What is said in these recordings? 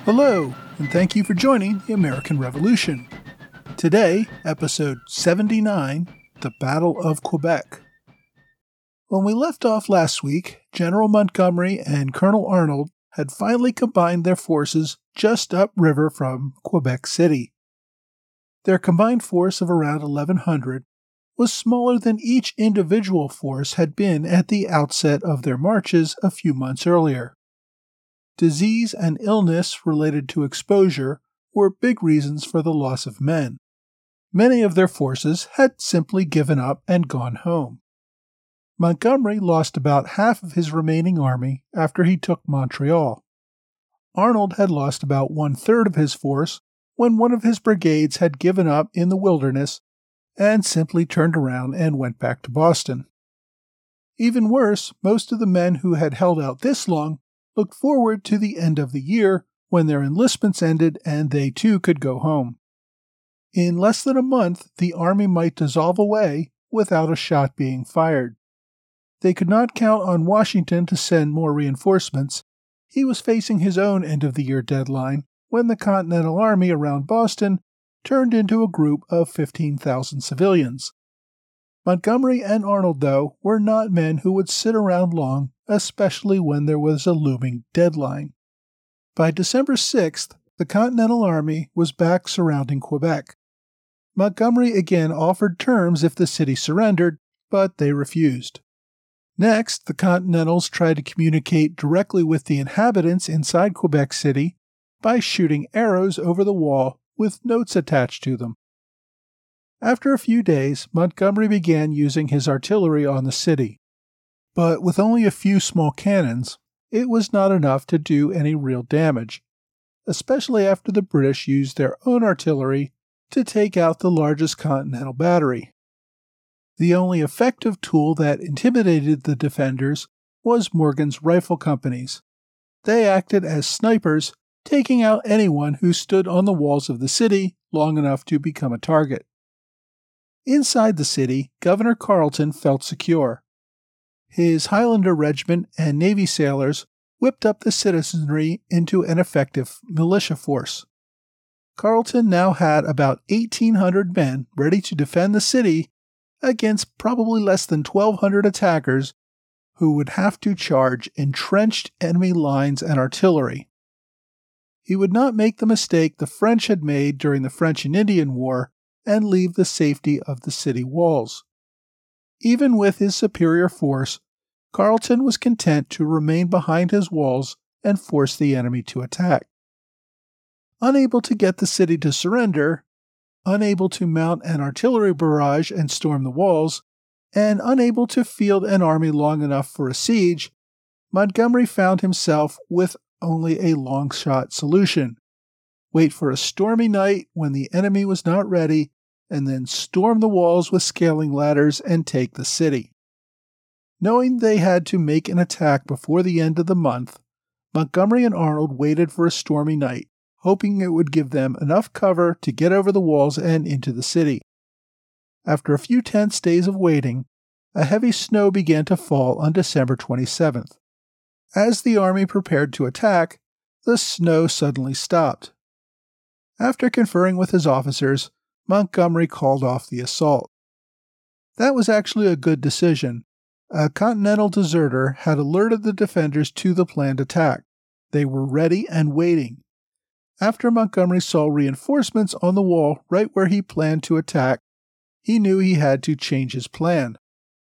Hello, and thank you for joining the American Revolution. Today, episode 79, The Battle of Quebec. When we left off last week, General Montgomery and Colonel Arnold had finally combined their forces just upriver from Quebec City. Their combined force of around 1,100 was smaller than each individual force had been at the outset of their marches a few months earlier. Disease and illness related to exposure were big reasons for the loss of men. Many of their forces had simply given up and gone home. Montgomery lost about half of his remaining army after he took Montreal. Arnold had lost about one-third of his force when one of his brigades had given up in the wilderness and simply turned around and went back to Boston. Even worse, most of the men who had held out this long looked forward to the end of the year when their enlistments ended and they too could go home. In less than a month, the army might dissolve away without a shot being fired. They could not count on Washington to send more reinforcements. He was facing his own end-of-the-year deadline when the Continental Army around Boston turned into a group of 15,000 civilians. Montgomery and Arnold, though, were not men who would sit around long, especially when there was a looming deadline. By December 6th, the Continental Army was back surrounding Quebec. Montgomery again offered terms if the city surrendered, but they refused. Next, the Continentals tried to communicate directly with the inhabitants inside Quebec City by shooting arrows over the wall with notes attached to them. After a few days, Montgomery began using his artillery on the city. But with only a few small cannons, it was not enough to do any real damage, especially after the British used their own artillery to take out the largest Continental battery. The only effective tool that intimidated the defenders was Morgan's rifle companies. They acted as snipers, taking out anyone who stood on the walls of the city long enough to become a target. Inside the city, Governor Carleton felt secure. His Highlander Regiment and Navy sailors whipped up the citizenry into an effective militia force. Carleton now had about 1,800 men ready to defend the city against probably less than 1,200 attackers who would have to charge entrenched enemy lines and artillery. He would not make the mistake the French had made during the French and Indian War and leave the safety of the city walls. Even with his superior force, Carleton was content to remain behind his walls and force the enemy to attack. Unable to get the city to surrender, unable to mount an artillery barrage and storm the walls, and unable to field an army long enough for a siege, Montgomery found himself with only a long-shot solution. Wait for a stormy night when the enemy was not ready, and then storm the walls with scaling ladders and take the city. Knowing they had to make an attack before the end of the month, Montgomery and Arnold waited for a stormy night, hoping it would give them enough cover to get over the walls and into the city. After a few tense days of waiting, a heavy snow began to fall on December 27th. As the army prepared to attack, the snow suddenly stopped. After conferring with his officers, Montgomery called off the assault. That was actually a good decision. A Continental deserter had alerted the defenders to the planned attack. They were ready and waiting. After Montgomery saw reinforcements on the wall right where he planned to attack, he knew he had to change his plan.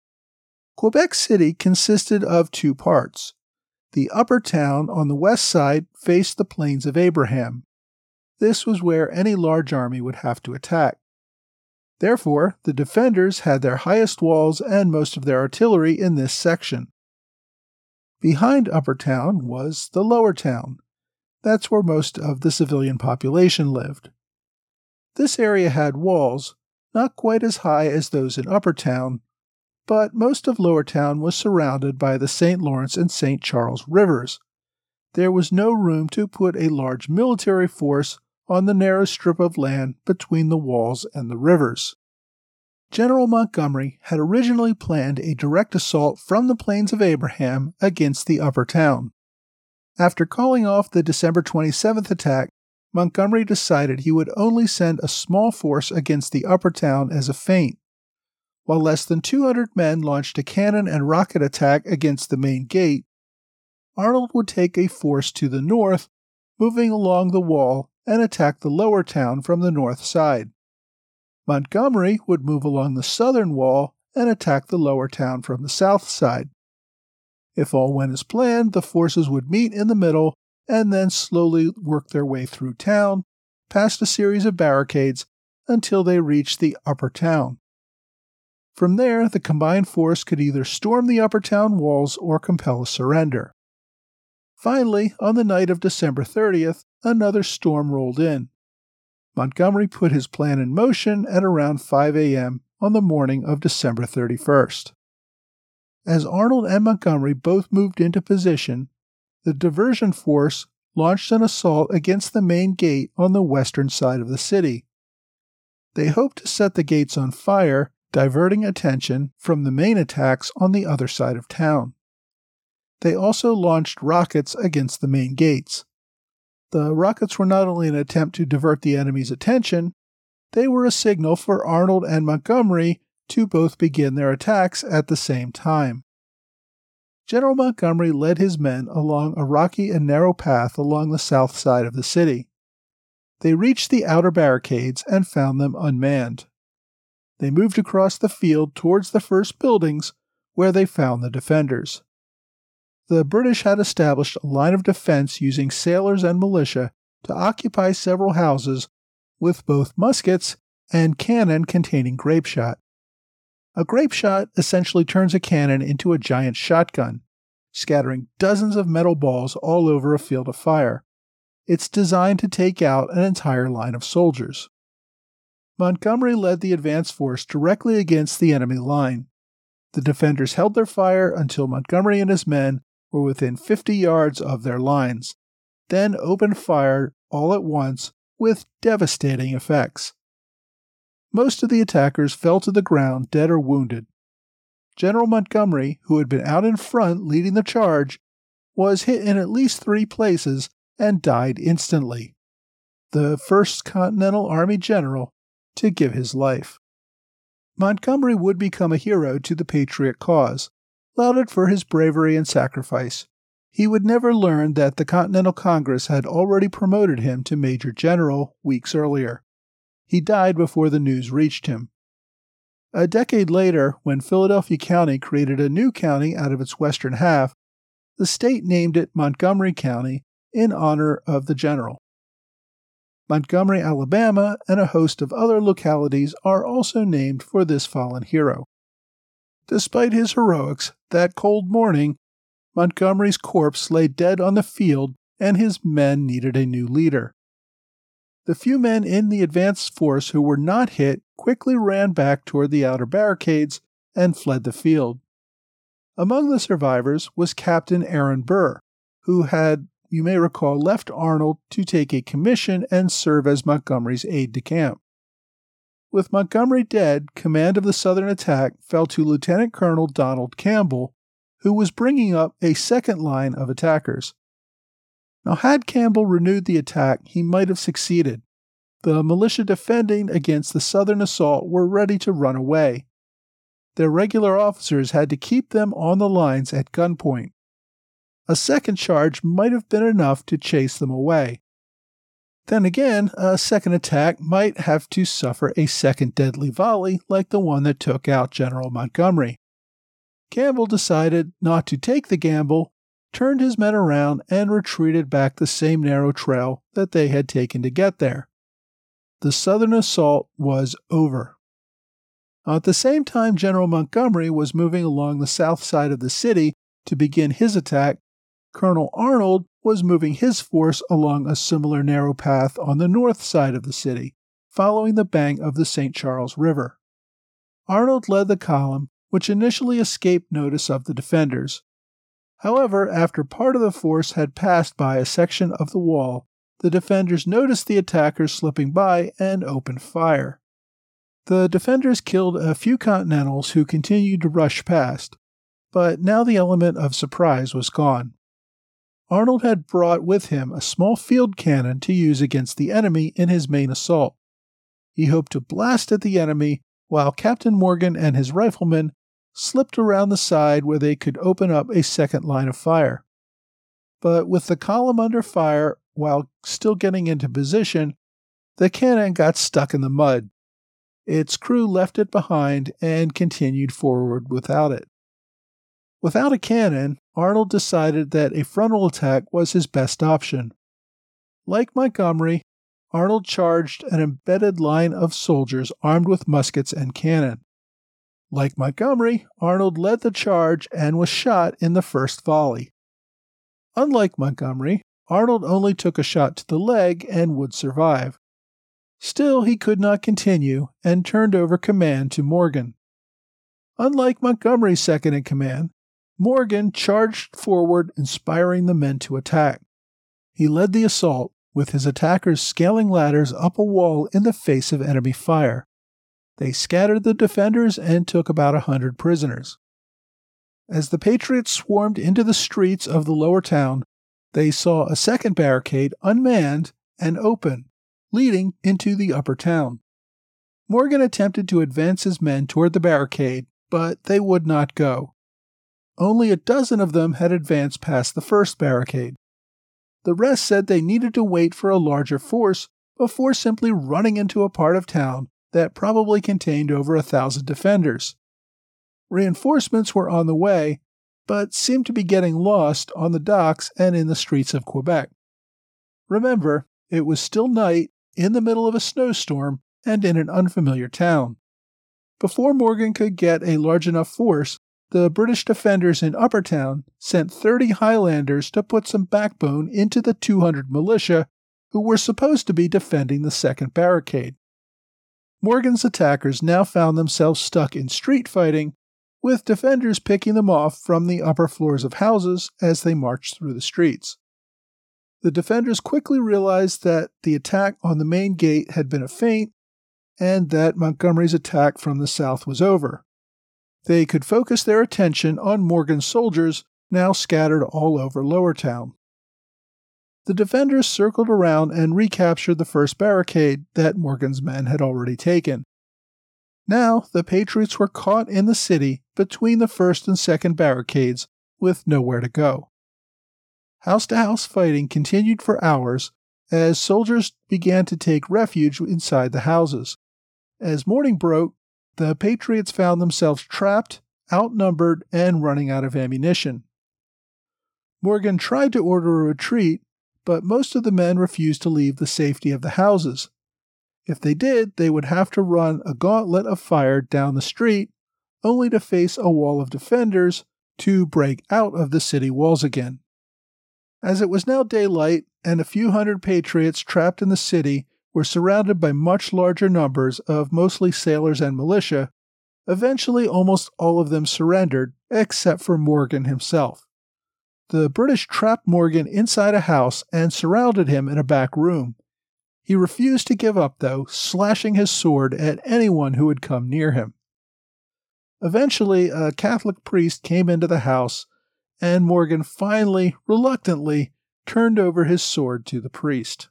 Quebec City consisted of two parts. The upper town on the west side faced the Plains of Abraham. This was where any large army would have to attack. Therefore, the defenders had their highest walls and most of their artillery in this section. Behind Upper Town was the Lower Town. That's where most of the civilian population lived. This area had walls, not quite as high as those in Upper Town, but most of Lower Town was surrounded by the St. Lawrence and St. Charles rivers. There was no room to put a large military force on the narrow strip of land between the walls and the rivers. General Montgomery had originally planned a direct assault from the Plains of Abraham against the Upper Town. After calling off the December 27th attack, Montgomery decided he would only send a small force against the upper town as a feint. While less than 200 men launched a cannon and rocket attack against the main gate, Arnold would take a force to the north, moving along the wall and attack the lower town from the north side. Montgomery would move along the southern wall and attack the lower town from the south side. If all went as planned, the forces would meet in the middle and then slowly work their way through town, past a series of barricades, until they reached the upper town. From there, the combined force could either storm the upper town walls or compel a surrender. Finally, on the night of December 30th, another storm rolled in. Montgomery put his plan in motion at around 5 a.m. on the morning of December 31st. As Arnold and Montgomery both moved into position, the diversion force launched an assault against the main gate on the western side of the city. They hoped to set the gates on fire, diverting attention from the main attacks on the other side of town. They also launched rockets against the main gates. The rockets were not only an attempt to divert the enemy's attention, they were a signal for Arnold and Montgomery to both begin their attacks at the same time. General Montgomery led his men along a rocky and narrow path along the south side of the city. They reached the outer barricades and found them unmanned. They moved across the field towards the first buildings, where they found the defenders. The British had established a line of defense using sailors and militia to occupy several houses with both muskets and cannon containing grape shot. A grape shot essentially turns a cannon into a giant shotgun, scattering dozens of metal balls all over a field of fire. It's designed to take out an entire line of soldiers. Montgomery led the advance force directly against the enemy line. The defenders held their fire until Montgomery and his men were within 50 yards of their lines, then opened fire all at once with devastating effects. Most of the attackers fell to the ground dead or wounded. General Montgomery, who had been out in front leading the charge, was hit in at least 3 places and died instantly. The first Continental Army general to give his life. Montgomery would become a hero to the Patriot cause, lauded for his bravery and sacrifice. He would never learn that the Continental Congress had already promoted him to Major General weeks earlier. He died before the news reached him. A decade later, when Philadelphia County created a new county out of its western half, the state named it Montgomery County in honor of the general. Montgomery, Alabama, and a host of other localities are also named for this fallen hero. Despite his heroics, that cold morning, Montgomery's corpse lay dead on the field and his men needed a new leader. The few men in the advance force who were not hit quickly ran back toward the outer barricades and fled the field. Among the survivors was Captain Aaron Burr, who had, you may recall, left Arnold to take a commission and serve as Montgomery's aide-de-camp. With Montgomery dead, command of the southern attack fell to Lieutenant Colonel Donald Campbell, who was bringing up a second line of attackers. Now, had Campbell renewed the attack, he might have succeeded. The militia defending against the southern assault were ready to run away. Their regular officers had to keep them on the lines at gunpoint. A second charge might have been enough to chase them away. Then again, a second attack might have to suffer a second deadly volley like the one that took out General Montgomery. Campbell decided not to take the gamble, turned his men around, and retreated back the same narrow trail that they had taken to get there. The southern assault was over. At the same time General Montgomery was moving along the south side of the city to begin his attack, Colonel Arnold was moving his force along a similar narrow path on the north side of the city, following the bank of the St. Charles River. Arnold led the column, which initially escaped notice of the defenders. However, after part of the force had passed by a section of the wall, the defenders noticed the attackers slipping by and opened fire. The defenders killed a few Continentals who continued to rush past, but now the element of surprise was gone. Arnold had brought with him a small field cannon to use against the enemy in his main assault. He hoped to blast at the enemy while Captain Morgan and his riflemen slipped around the side where they could open up a second line of fire. But with the column under fire while still getting into position, the cannon got stuck in the mud. Its crew left it behind and continued forward without it. Without a cannon, Arnold decided that a frontal attack was his best option. Like Montgomery, Arnold charged an embedded line of soldiers armed with muskets and cannon. Like Montgomery, Arnold led the charge and was shot in the first volley. Unlike Montgomery, Arnold only took a shot to the leg and would survive. Still, he could not continue and turned over command to Morgan. Unlike Montgomery's second-in-command, Morgan charged forward, inspiring the men to attack. He led the assault, with his attackers scaling ladders up a wall in the face of enemy fire. They scattered the defenders and took about 100 prisoners. As the Patriots swarmed into the streets of the lower town, they saw a second barricade unmanned and open, leading into the upper town. Morgan attempted to advance his men toward the barricade, but they would not go. Only a dozen of them had advanced past the first barricade. The rest said they needed to wait for a larger force before simply running into a part of town that probably contained over 1,000 defenders. Reinforcements were on the way, but seemed to be getting lost on the docks and in the streets of Quebec. Remember, it was still night, in the middle of a snowstorm, and in an unfamiliar town. Before Morgan could get a large enough force, the British defenders in Upper Town sent 30 Highlanders to put some backbone into the 200 militia who were supposed to be defending the second barricade. Morgan's attackers now found themselves stuck in street fighting, with defenders picking them off from the upper floors of houses as they marched through the streets. The defenders quickly realized that the attack on the main gate had been a feint, and that Montgomery's attack from the south was over. They could focus their attention on Morgan's soldiers, now scattered all over Lower Town. The defenders circled around and recaptured the first barricade that Morgan's men had already taken. Now the Patriots were caught in the city between the first and second barricades with nowhere to go. House-to-house fighting continued for hours as soldiers began to take refuge inside the houses. As morning broke, the Patriots found themselves trapped, outnumbered, and running out of ammunition. Morgan tried to order a retreat, but most of the men refused to leave the safety of the houses. If they did, they would have to run a gauntlet of fire down the street, only to face a wall of defenders to break out of the city walls again. As it was now daylight, and a few hundred Patriots trapped in the city were surrounded by much larger numbers of mostly sailors and militia, eventually almost all of them surrendered, except for Morgan himself. The British trapped Morgan inside a house and surrounded him in a back room. He refused to give up, though, slashing his sword at anyone who would come near him. Eventually, a Catholic priest came into the house, and Morgan finally, reluctantly, turned over his sword to the priest.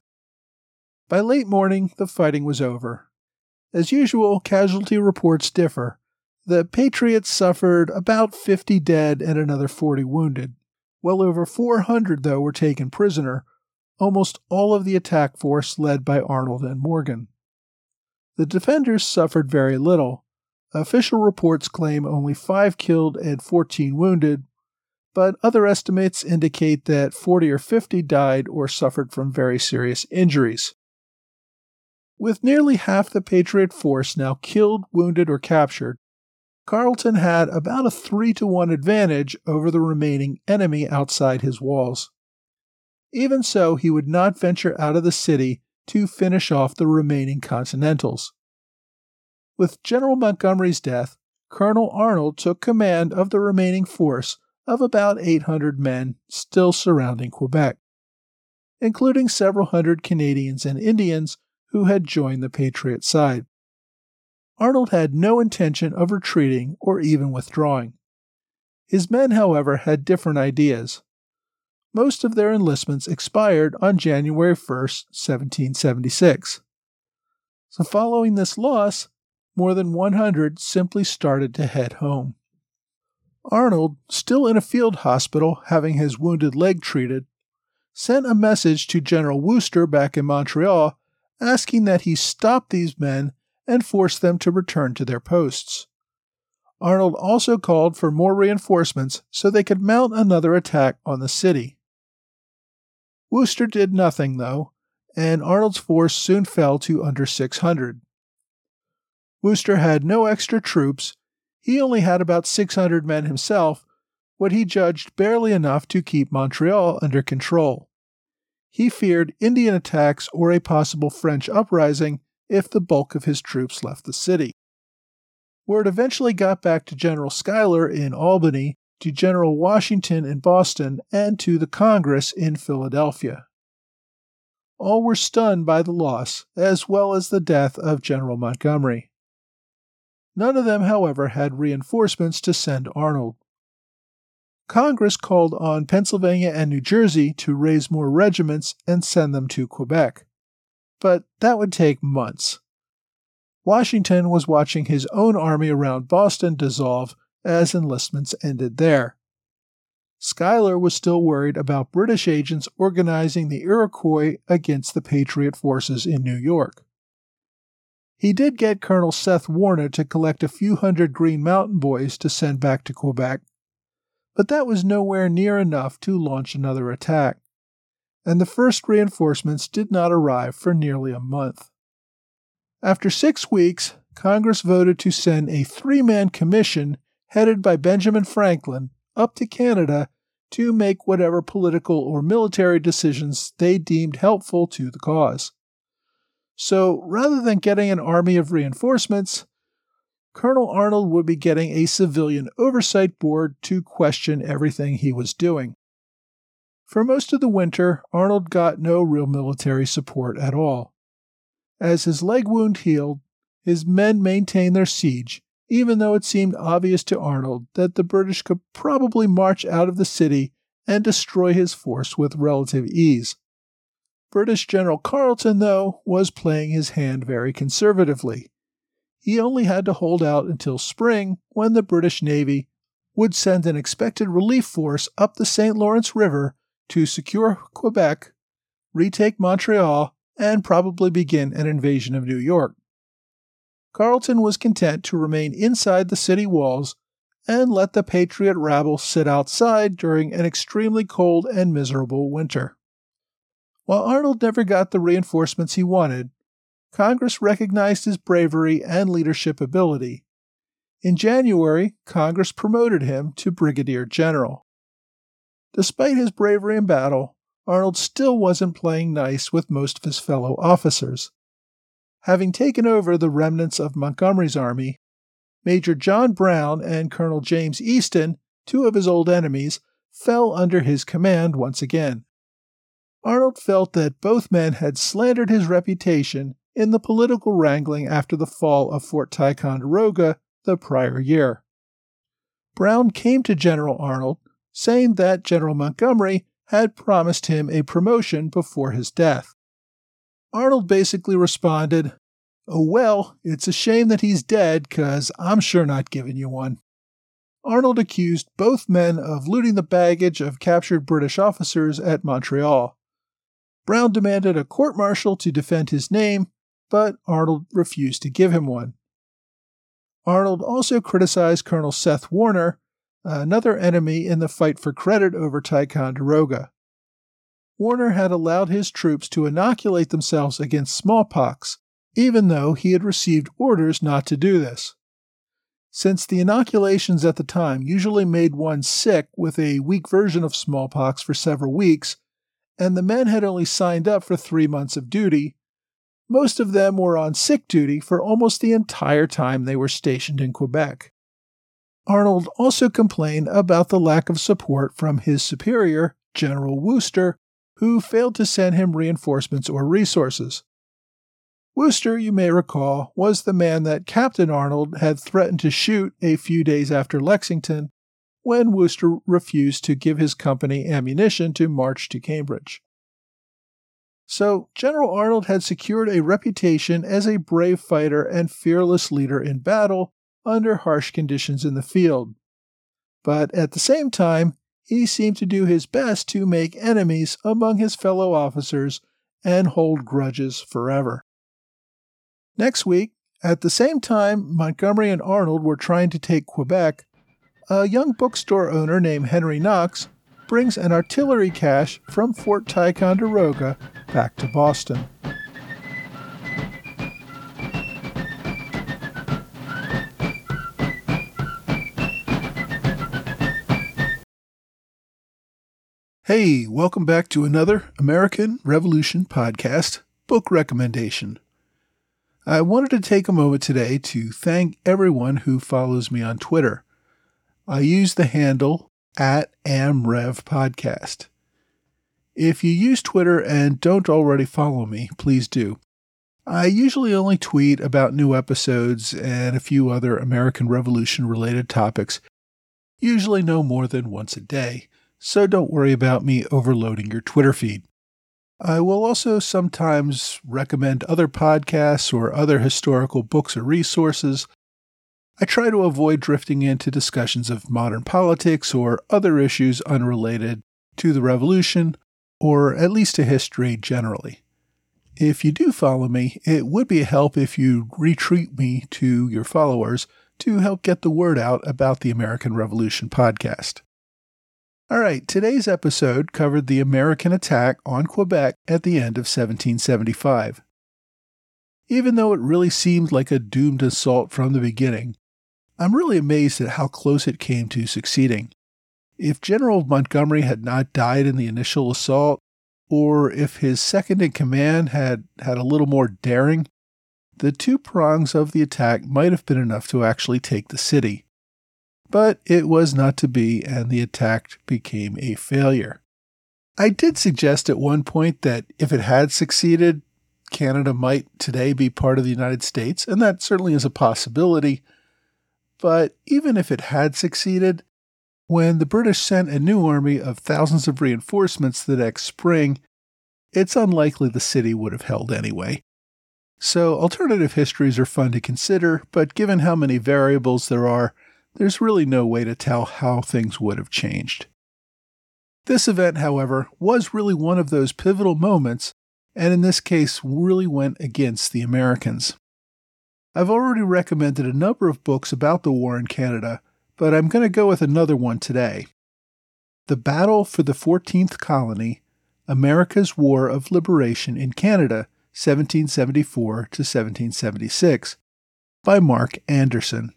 By late morning, the fighting was over. As usual, casualty reports differ. The Patriots suffered about 50 dead and another 40 wounded. Well over 400, though, were taken prisoner, almost all of the attack force led by Arnold and Morgan. The defenders suffered very little. Official reports claim only 5 killed and 14 wounded, but other estimates indicate that 40 or 50 died or suffered from very serious injuries. With nearly half the Patriot force now killed, wounded, or captured, Carleton had about a 3-to-1 advantage over the remaining enemy outside his walls. Even so, he would not venture out of the city to finish off the remaining Continentals. With General Montgomery's death, Colonel Arnold took command of the remaining force of about 800 men still surrounding Quebec, including several hundred Canadians and Indians who had joined the Patriot side. Arnold had no intention of retreating or even withdrawing. His men, however, had different ideas. most of their enlistments expired on January 1st, 1776. So following this loss, more than 100 simply started to head home. Arnold, still in a field hospital having his wounded leg treated, sent a message to General Wooster back in Montreal asking that he stop these men and force them to return to their posts. Arnold also called for more reinforcements so they could mount another attack on the city. Wooster did nothing, though, and Arnold's force soon fell to under 600. Wooster had no extra troops. He only had about 600 men himself, what he judged barely enough to keep Montreal under control. He feared Indian attacks or a possible French uprising if the bulk of his troops left the city. Word eventually got back to General Schuyler in Albany, to General Washington in Boston, and to the Congress in Philadelphia. All were stunned by the loss, as well as the death of General Montgomery. None of them, however, had reinforcements to send Arnold. Congress called on Pennsylvania and New Jersey to raise more regiments and send them to Quebec, but that would take months. Washington was watching his own army around Boston dissolve as enlistments ended there. Schuyler was still worried about British agents organizing the Iroquois against the Patriot forces in New York. He did get Colonel Seth Warner to collect a few hundred Green Mountain Boys to send back to Quebec, but that was nowhere near enough to launch another attack, and the first reinforcements did not arrive for nearly a month. After 6 weeks, Congress voted to send a 3-man commission headed by Benjamin Franklin up to Canada to make whatever political or military decisions they deemed helpful to the cause. So, rather than getting an army of reinforcements, Colonel Arnold would be getting a civilian oversight board to question everything he was doing. For most of the winter, Arnold got no real military support at all. As his leg wound healed, his men maintained their siege, even though it seemed obvious to Arnold that the British could probably march out of the city and destroy his force with relative ease. British General Carleton, though, was playing his hand very conservatively. He only had to hold out until spring, when the British Navy would send an expected relief force up the St. Lawrence River to secure Quebec, retake Montreal, and probably begin an invasion of New York. Carleton was content to remain inside the city walls and let the Patriot rabble sit outside during an extremely cold and miserable winter. While Arnold never got the reinforcements he wanted, Congress recognized his bravery and leadership ability. In January, Congress promoted him to brigadier general. Despite his bravery in battle, Arnold still wasn't playing nice with most of his fellow officers. Having taken over the remnants of Montgomery's army, Major John Brown and Colonel James Easton, 2 of his old enemies, fell under his command once again. Arnold felt that both men had slandered his reputation in the political wrangling after the fall of Fort Ticonderoga the prior year. Brown came to General Arnold, saying that General Montgomery had promised him a promotion before his death. Arnold basically responded, "Oh well, it's a shame that he's dead, 'cause I'm sure not giving you one." Arnold accused both men of looting the baggage of captured British officers at Montreal. Brown demanded a court-martial to defend his name, but Arnold refused to give him one. Arnold also criticized Colonel Seth Warner, another enemy in the fight for credit over Ticonderoga. Warner had allowed his troops to inoculate themselves against smallpox, even though he had received orders not to do this. Since the inoculations at the time usually made one sick with a weak version of smallpox for several weeks, and the men had only signed up for 3 months of duty, most of them were on sick duty for almost the entire time they were stationed in Quebec. Arnold also complained about the lack of support from his superior, General Wooster, who failed to send him reinforcements or resources. Wooster, you may recall, was the man that Captain Arnold had threatened to shoot a few days after Lexington when Wooster refused to give his company ammunition to march to Cambridge. So, General Arnold had secured a reputation as a brave fighter and fearless leader in battle under harsh conditions in the field. But at the same time, he seemed to do his best to make enemies among his fellow officers and hold grudges forever. Next week, at the same time Montgomery and Arnold were trying to take Quebec, a young bookstore owner named Henry Knox brings an artillery cache from Fort Ticonderoga back to Boston. Hey, welcome back to another American Revolution podcast book recommendation. I wanted to take a moment today to thank everyone who follows me on Twitter. I use the handle @AmRevPodcast. If you use Twitter and don't already follow me, please do. I usually only tweet about new episodes and a few other American Revolution related topics, usually no more than once a day. So don't worry about me overloading your Twitter feed. I will also sometimes recommend other podcasts or other historical books or resources. I try to avoid drifting into discussions of modern politics or other issues unrelated to the Revolution, or at least to history generally. If you do follow me, it would be a help if you retweet me to your followers to help get the word out about the American Revolution podcast. All right, today's episode covered the American attack on Quebec at the end of 1775. Even though it really seemed like a doomed assault from the beginning, I'm really amazed at how close it came to succeeding. If General Montgomery had not died in the initial assault, or if his second-in-command had a little more daring, the two prongs of the attack might have been enough to actually take the city. But it was not to be, and the attack became a failure. I did suggest at one point that if it had succeeded, Canada might today be part of the United States, and that certainly is a possibility. But even if it had succeeded, when the British sent a new army of thousands of reinforcements the next spring, it's unlikely the city would have held anyway. So alternative histories are fun to consider, but given how many variables there are, there's really no way to tell how things would have changed. This event, however, was really one of those pivotal moments, and in this case really went against the Americans. I've already recommended a number of books about the war in Canada, but I'm going to go with another one today. The Battle for the 14th Colony, America's War of Liberation in Canada, 1774 to 1776, by Mark Anderson.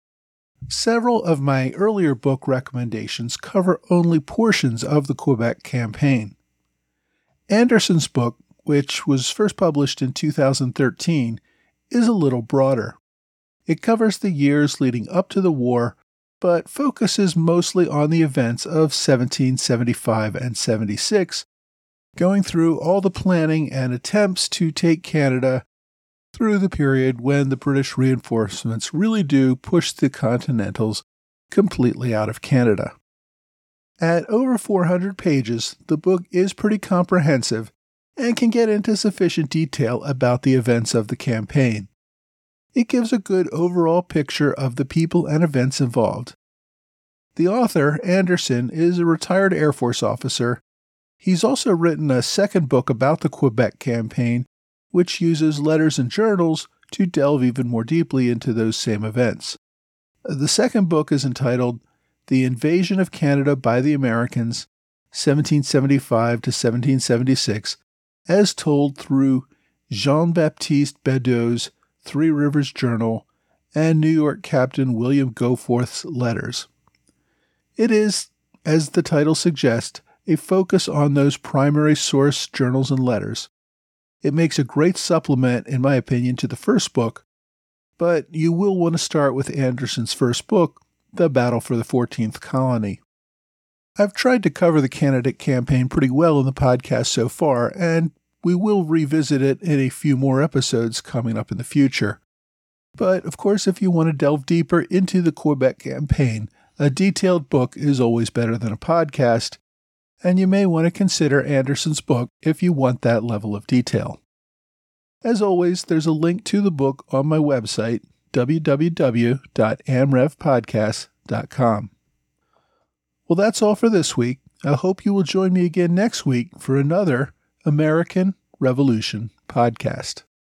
Several of my earlier book recommendations cover only portions of the Quebec campaign. Anderson's book, which was first published in 2013, is a little broader. It covers the years leading up to the war, but focuses mostly on the events of 1775 and 76, going through all the planning and attempts to take Canada through the period when the British reinforcements really do push the Continentals completely out of Canada. At over 400 pages, the book is pretty comprehensive and can get into sufficient detail about the events of the campaign. It gives a good overall picture of the people and events involved. The author, Anderson, is a retired Air Force officer. He's also written a second book about the Quebec campaign, which uses letters and journals to delve even more deeply into those same events. The second book is entitled The Invasion of Canada by the Americans, 1775 to 1776, as told through Jean-Baptiste Bedeau's Three Rivers Journal and New York Captain William Goforth's letters. It is, as the title suggests, a focus on those primary source journals and letters. It makes a great supplement, in my opinion, to the first book, but you will want to start with Anderson's first book, The Battle for the 14th Colony. I've tried to cover the Canada campaign pretty well in the podcast so far, and we will revisit it in a few more episodes coming up in the future. But, of course, if you want to delve deeper into the Quebec campaign, A detailed book is always better than a podcast, and you may want to consider Anderson's book if you want that level of detail. As always, there's a link to the book on my website, www.amrevpodcast.com. Well, that's all for this week. I hope you will join me again next week for another American Revolution podcast.